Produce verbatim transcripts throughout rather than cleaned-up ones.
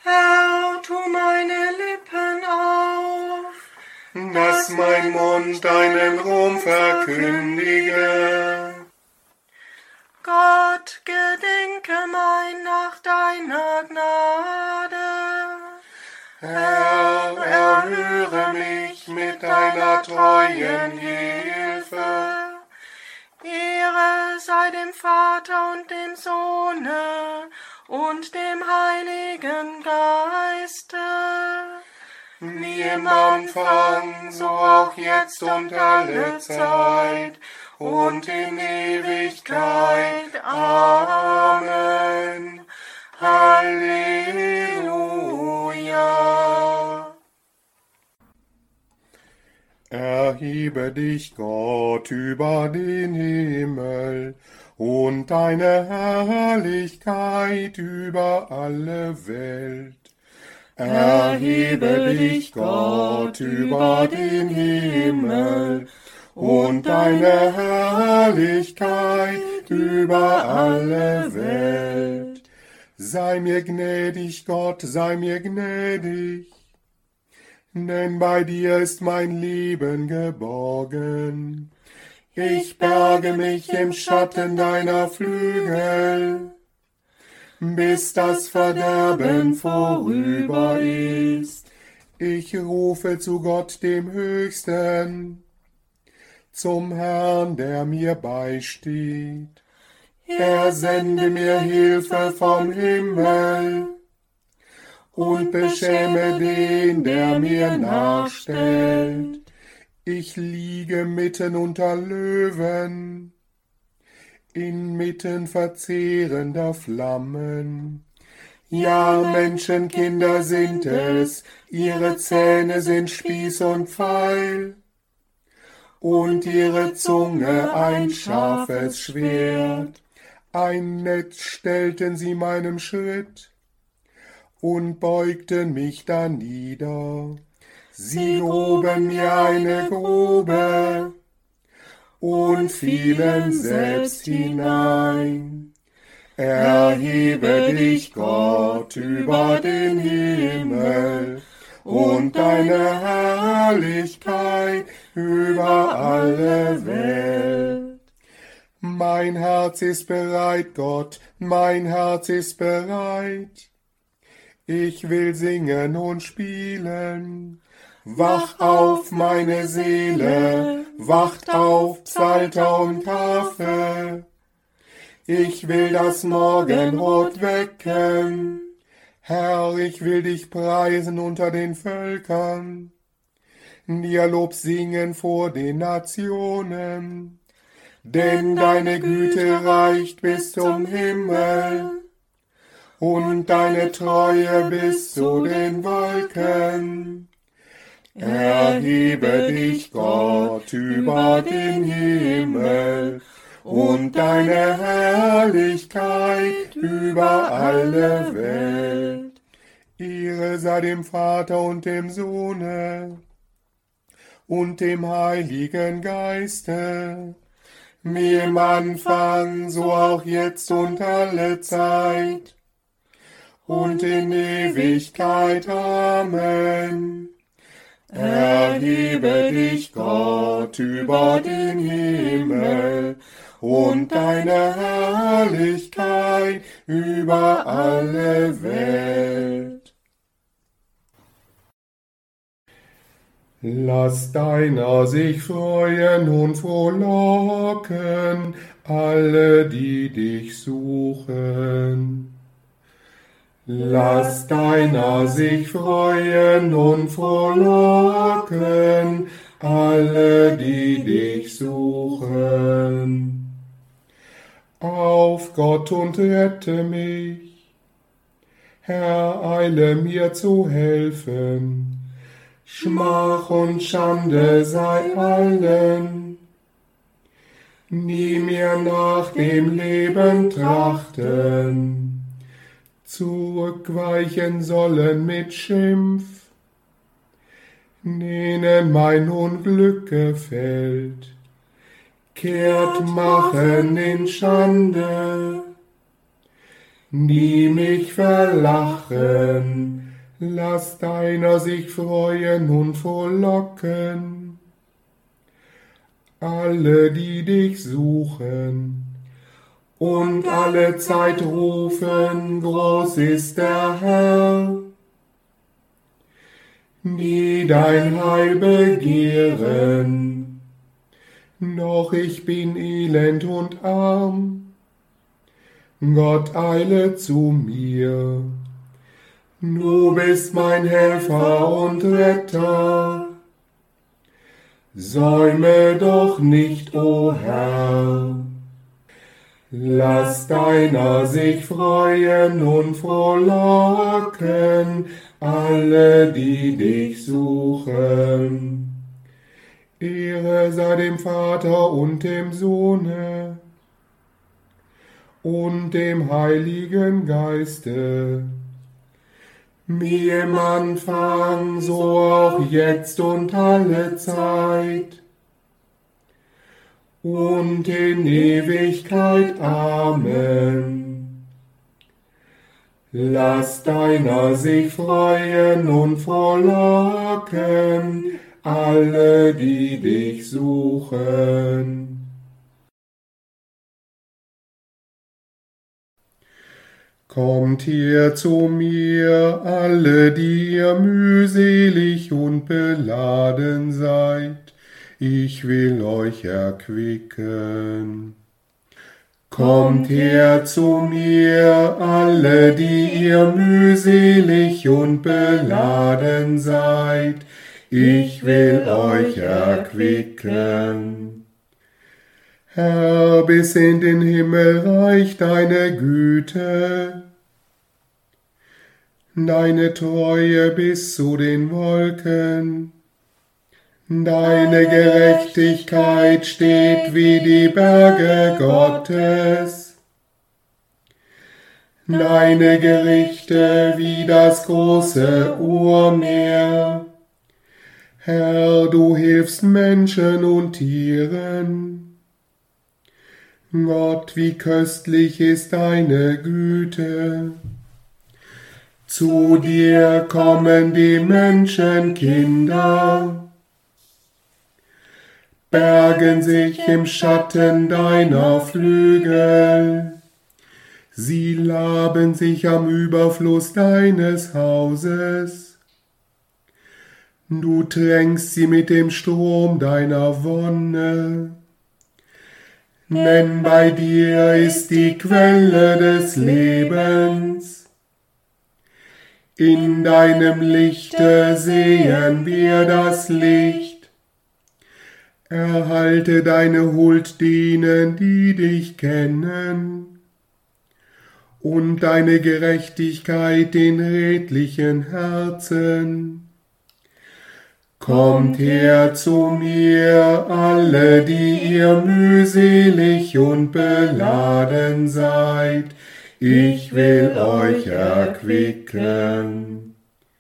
Herr, tu meine Lippen auf, dass mein Mund deinen Ruhm verkündige. Gott, gedenke mein nach deiner Gnade. Herr, erhöre mich mit deiner treuen Hilfe. Ehre sei dem Vater und dem Sohne und dem Heiligen Geiste, Wie im Anfang, so auch jetzt und alle Zeit und in Ewigkeit. Amen. Halleluja. Erhebe dich, Gott, über den Himmel und deine Herrlichkeit über alle Welt. Erhebe dich, Gott, über den Himmel und deine Herrlichkeit über alle Welt. Sei mir gnädig, Gott, sei mir gnädig, denn bei dir ist mein Leben geborgen. Ich berge mich im Schatten deiner Flügel, bis das Verderben vorüber ist. Ich rufe zu Gott dem Höchsten, zum Herrn, der mir beisteht. Er sende mir Hilfe vom Himmel und beschäme den, der mir nachstellt. Ich liege mitten unter Löwen, inmitten verzehrender Flammen. Ja, Menschenkinder sind es, ihre Zähne sind Spieß und Pfeil, und ihre Zunge ein scharfes Schwert. Ein Netz stellten sie meinem Schritt und beugten mich danieder. Sie gruben mir eine Grube und fielen selbst hinein. Erhebe dich, Gott, über den Himmel und deine Herrlichkeit über alle Welt. Mein Herz ist bereit, Gott, mein Herz ist bereit. Ich will singen und spielen. Wach auf, meine Seele, wacht auf, Psalter und Harfe. Ich will das Morgenrot wecken. Herr, ich will dich preisen unter den Völkern, dir Lob singen vor den Nationen. Denn deine Güte reicht bis zum Himmel und deine Treue bis zu den Wolken. Erhebe dich, Gott, über den Himmel und deine Herrlichkeit über alle Welt. Ehre sei dem Vater und dem Sohne und dem Heiligen Geiste, wie im Anfang, so auch jetzt und alle Zeit und in Ewigkeit. Amen. Erhebe dich, Gott, über den Himmel und deine Herrlichkeit über alle Welt. Lass deiner sich freuen und frohlocken, alle, die dich suchen. Lass deiner sich freuen und frohlocken, alle, die dich suchen. Auf Gott und rette mich, Herr, eile mir zu helfen. Schmach und Schande sei allen, die mir nach dem Leben trachten, zurückweichen sollen mit Schimpf, denen mein Unglück gefällt, kehrt machen in Schande, die mich verlachen, lass deiner sich freuen und frohlocken. Alle, die dich suchen und alle Zeit rufen, groß ist der Herr, die dein Heil begehren. Doch ich bin elend und arm, Gott eile zu mir. Du bist mein Helfer und Retter. Säume doch nicht, o Herr. Lass deiner sich freuen und frohlocken, alle, die dich suchen. Ehre sei dem Vater und dem Sohne und dem Heiligen Geiste, wie im Anfang, so auch jetzt und alle Zeit und in Ewigkeit. Amen. Lass deiner sich freuen und frohlocken, alle, die dich suchen. Kommt her zu mir, alle, die ihr mühselig und beladen seid, ich will euch erquicken. Kommt her zu mir, alle, die ihr mühselig und beladen seid, ich will euch erquicken. Herr, bis in den Himmel reicht deine Güte, deine Treue bis zu den Wolken. Deine Gerechtigkeit steht wie die Berge Gottes, deine Gerichte wie das große Urmeer. Herr, du hilfst Menschen und Tieren. Gott, wie köstlich ist deine Güte. Zu dir kommen die Menschenkinder, bergen sich im Schatten deiner Flügel. Sie laben sich am Überfluss deines Hauses. Du tränkst sie mit dem Strom deiner Wonne. Denn bei dir ist die Quelle des Lebens. In deinem Lichte sehen wir das Licht. Erhalte deine Huld denen, die dich kennen, und deine Gerechtigkeit den redlichen Herzen. Kommt her zu mir, alle, die ihr mühselig und beladen seid, ich will euch erquicken.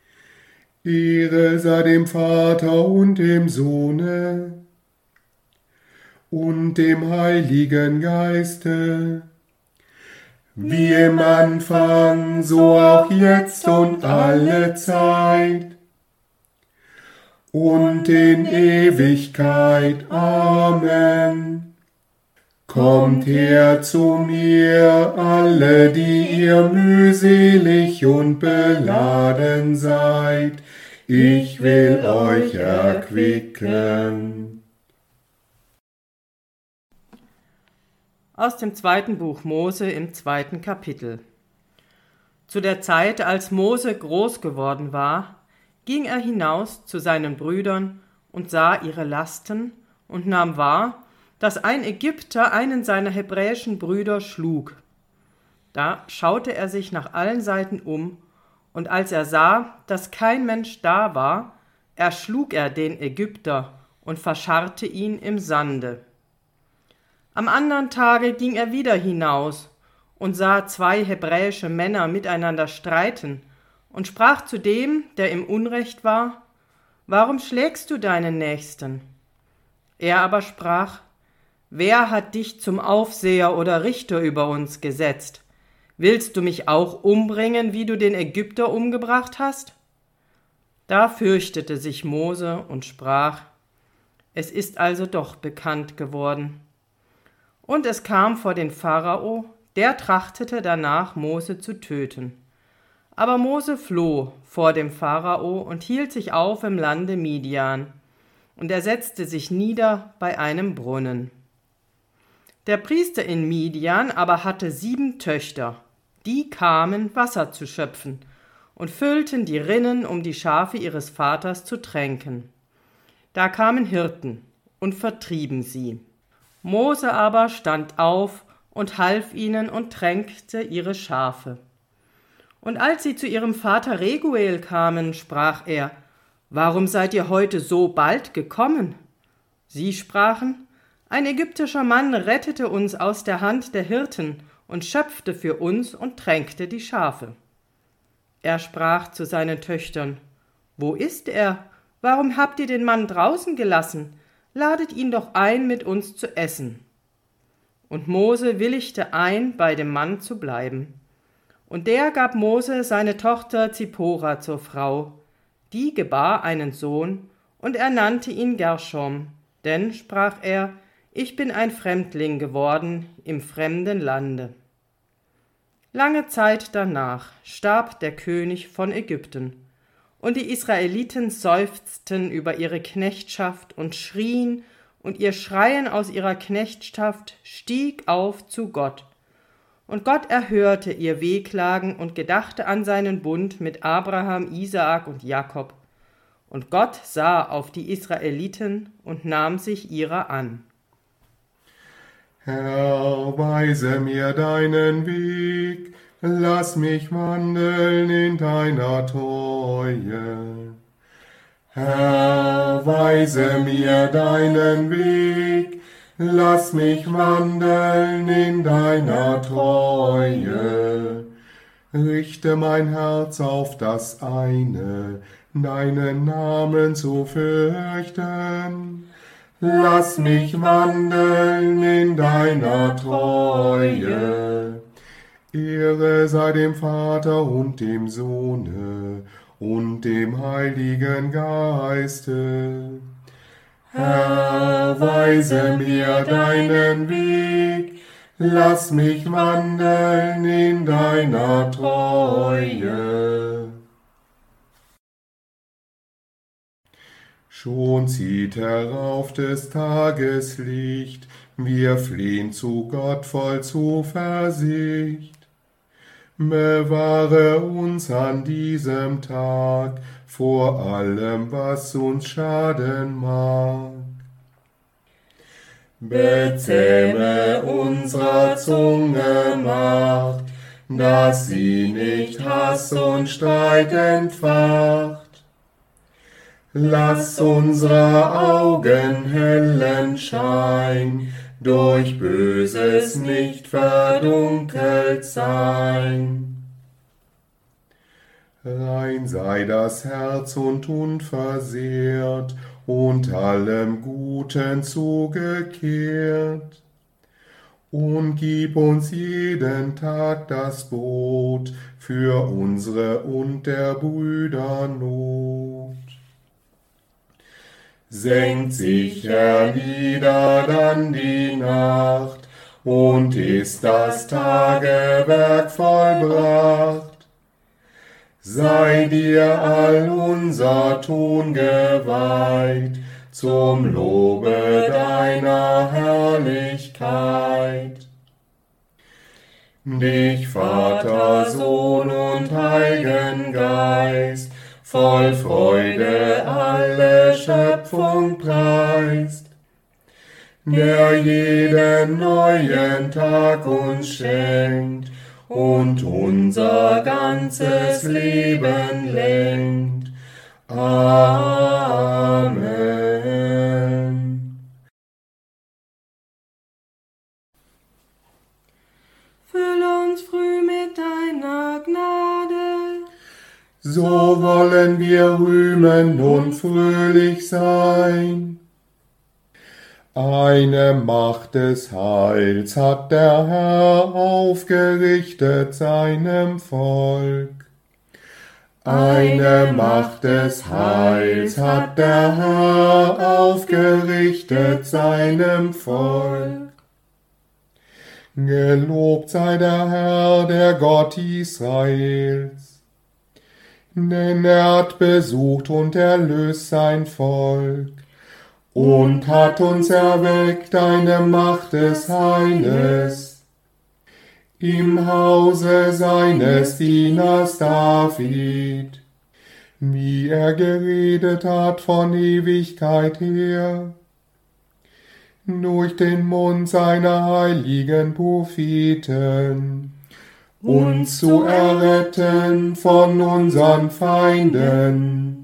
Ehre sei dem Vater und dem Sohne und dem Heiligen Geiste, wie im Anfang, so auch jetzt und alle Zeit und in Ewigkeit. Amen. Kommt her zu mir, alle, die ihr mühselig und beladen seid, ich will euch erquicken. Aus dem zweiten Buch Mose im zweiten Kapitel. Zu der Zeit, als Mose groß geworden war, ging er hinaus zu seinen Brüdern und sah ihre Lasten und nahm wahr, dass ein Ägypter einen seiner hebräischen Brüder schlug. Da schaute er sich nach allen Seiten um, und als er sah, dass kein Mensch da war, erschlug er den Ägypter und verscharrte ihn im Sande. Am anderen Tage ging er wieder hinaus und sah zwei hebräische Männer miteinander streiten und sprach zu dem, der im Unrecht war: Warum schlägst du deinen Nächsten? Er aber sprach: Wer hat dich zum Aufseher oder Richter über uns gesetzt? Willst du mich auch umbringen, wie du den Ägypter umgebracht hast?« Da fürchtete sich Mose und sprach: »Es ist also doch bekannt geworden.« Und es kam vor den Pharao, der trachtete danach, Mose zu töten. Aber Mose floh vor dem Pharao und hielt sich auf im Lande Midian, und er setzte sich nieder bei einem Brunnen. Der Priester in Midian aber hatte sieben Töchter, die kamen, Wasser zu schöpfen, und füllten die Rinnen, um die Schafe ihres Vaters zu tränken. Da kamen Hirten und vertrieben sie. Mose aber stand auf und half ihnen und tränkte ihre Schafe. Und als sie zu ihrem Vater Reguel kamen, sprach er: »Warum seid ihr heute so bald gekommen?« Sie sprachen: »Ein ägyptischer Mann rettete uns aus der Hand der Hirten und schöpfte für uns und tränkte die Schafe.« Er sprach zu seinen Töchtern: »Wo ist er? Warum habt ihr den Mann draußen gelassen? Ladet ihn doch ein, mit uns zu essen.« Und Mose willigte ein, bei dem Mann zu bleiben. Und der gab Mose seine Tochter Zippora zur Frau. Die gebar einen Sohn, und er nannte ihn Gerschom, denn, sprach er, »Ich bin ein Fremdling geworden im fremden Lande.« Lange Zeit danach starb der König von Ägypten, und die Israeliten seufzten über ihre Knechtschaft und schrien, und ihr Schreien aus ihrer Knechtschaft stieg auf zu Gott. Und Gott erhörte ihr Wehklagen und gedachte an seinen Bund mit Abraham, Isaak und Jakob. Und Gott sah auf die Israeliten und nahm sich ihrer an. Herr, weise mir deinen Weg, lass mich wandeln in deiner Treue. Herr, weise mir deinen Weg, lass mich wandeln in deiner Treue. Richte mein Herz auf das eine, deinen Namen zu fürchten. Lass mich wandeln in deiner Treue. Ehre sei dem Vater und dem Sohne und dem Heiligen Geiste. Herr, weise mir deinen Weg, lass mich wandeln in deiner Treue. Schon zieht herauf des Tages Licht, wir flehen zu Gott voll Zuversicht. Bewahre uns an diesem Tag vor allem, was uns schaden mag. Bezähme unserer Zunge Macht, dass sie nicht Hass und Streit entfacht. Lass unsere Augen hellen Schein, durch Böses nicht verdunkelt sein. Rein sei das Herz und unversehrt, und allem Guten zugekehrt. Und gib uns jeden Tag das Brot für unsere und der Brüder Not. Senkt sich hernieder dann die Nacht, und ist das Tagewerk vollbracht. Sei dir all unser Tun geweiht, zum Lobe deiner Herrlichkeit. Dich, Vater, Sohn und Heiligen Geist, voll Freude alle Schöpfung preist, der jeden neuen Tag uns schenkt und unser ganzes Leben lenkt. Amen. Füll uns früh mit deiner Gnade, so wollen wir rühmen und fröhlich sein. Eine Macht des Heils hat der Herr aufgerichtet seinem Volk. Eine Macht des Heils hat der Herr aufgerichtet seinem Volk. Gelobt sei der Herr, der Gott Israels, denn er hat besucht und erlöst sein Volk und hat uns erweckt eine Macht des Heiles im Hause seines Dieners David, wie er geredet hat von Ewigkeit her, durch den Mund seiner heiligen Propheten, uns zu erretten von unseren Feinden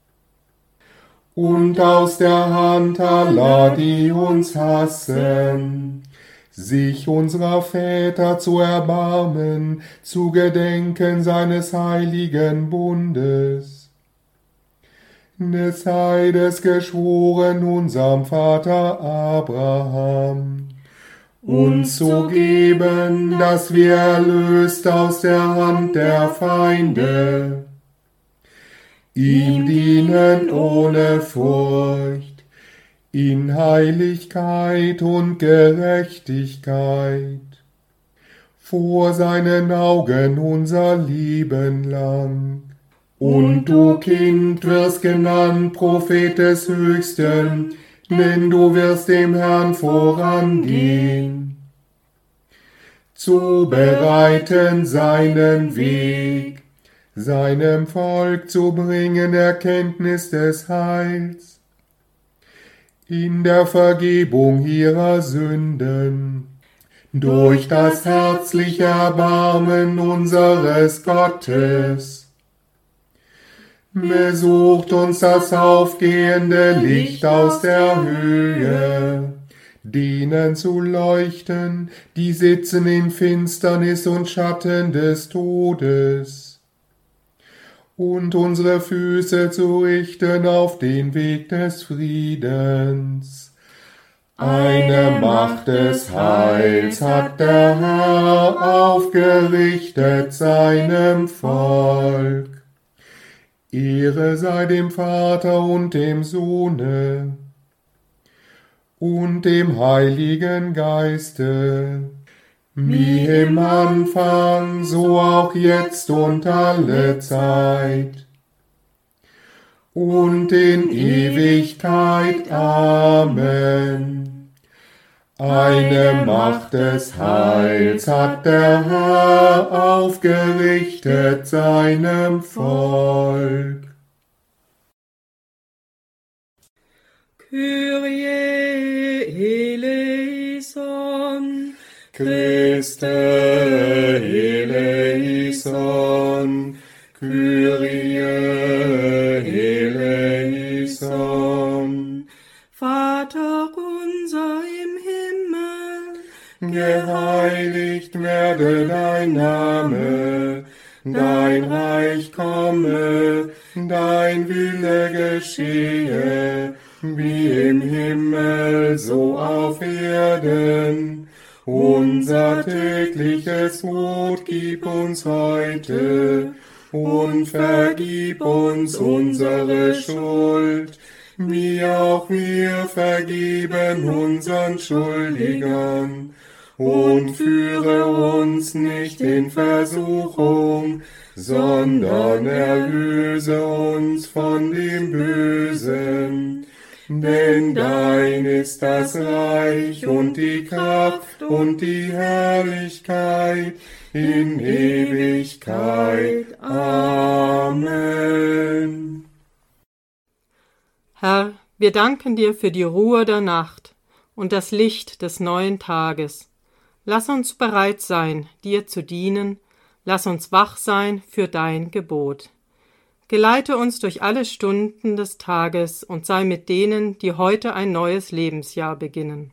und aus der Hand aller, die uns hassen, sich unserer Väter zu erbarmen, zu gedenken seines heiligen Bundes, des Eides geschworen unserem Vater Abraham, uns zu geben, dass wir erlöst aus der Hand der Feinde ihm dienen ohne Furcht, in Heiligkeit und Gerechtigkeit, vor seinen Augen unser Leben lang. Und du, Kind, wirst genannt Prophet des Höchsten, denn du wirst dem Herrn vorangehen, zu bereiten seinen Weg, seinem Volk zu bringen Erkenntnis des Heils, in der Vergebung ihrer Sünden, durch das herzliche Erbarmen unseres Gottes. Besucht uns das aufgehende Licht aus der Höhe, denen zu leuchten, die sitzen in Finsternis und Schatten des Todes, und unsere Füße zu richten auf den Weg des Friedens. Eine Macht des Heils hat der Herr aufgerichtet seinem Volk. Ehre sei dem Vater und dem Sohne und dem Heiligen Geiste, wie im Anfang, so auch jetzt und alle Zeit und in Ewigkeit. Amen. Eine Macht des Heils hat der Herr aufgerichtet seinem Volk. Kyrie eleison, Christe eleison, Kyrie eleison. Vater unser im Himmel, Geheiligt werde dein Name, dein Reich komme, dein Wille geschehe, wie im Himmel, so auf Erden. Unser tägliches Brot gib uns heute und vergib uns unsere Schuld, wie auch wir vergeben unseren Schuldigern. Und führe uns nicht in Versuchung, sondern erlöse uns von dem Bösen. Denn dein ist das Reich und die Kraft und die Herrlichkeit in Ewigkeit. Amen. Herr, wir danken dir für die Ruhe der Nacht und das Licht des neuen Tages. Lass uns bereit sein, dir zu dienen, lass uns wach sein für dein Gebot. Geleite uns durch alle Stunden des Tages und sei mit denen, die heute ein neues Lebensjahr beginnen.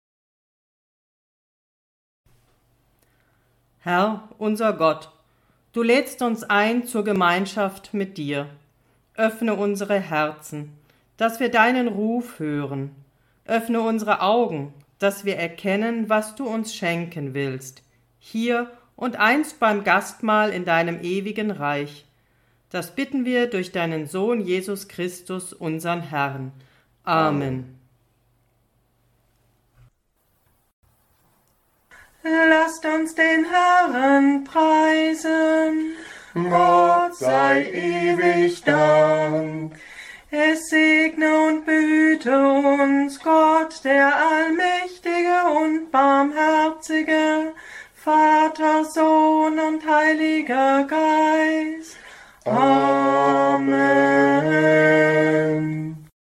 Herr, unser Gott, Du lädst uns ein zur Gemeinschaft mit dir. Öffne unsere Herzen, dass wir deinen Ruf hören. Öffne unsere Augen, dass wir erkennen, was du uns schenken willst, hier und einst beim Gastmahl in deinem ewigen Reich. Das bitten wir durch deinen Sohn Jesus Christus, unseren Herrn. Amen. Lasst uns den Herrn preisen. Gott sei ewig Dank. Es segne und behüte uns Gott, der allmächtige und barmherzige, Vater, Sohn und Heiliger Geist. Amen.